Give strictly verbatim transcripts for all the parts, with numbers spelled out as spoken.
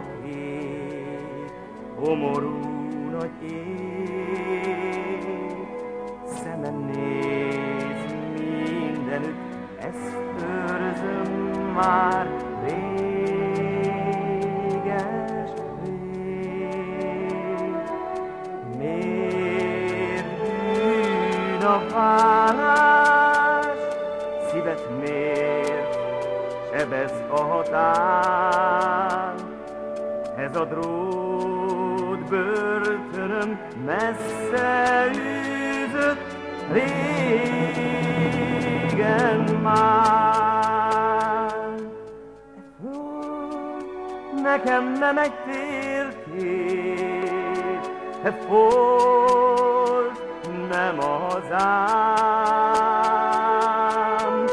a kék, homorú nagy ég. Szemem néz mindenütt, ezt őrzöm már réges rég. Miért bűn a válás, szívet miért sebez a határ? Ez a drót börtönöm messze űzött régen már. E föld nekem nem egy térkép, e folt nem a hazám.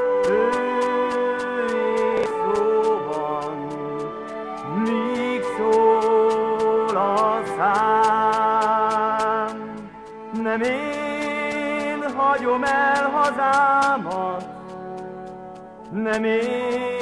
Őjé szóban, míg szól a szám. Nem én hagyom el hazámat, nem én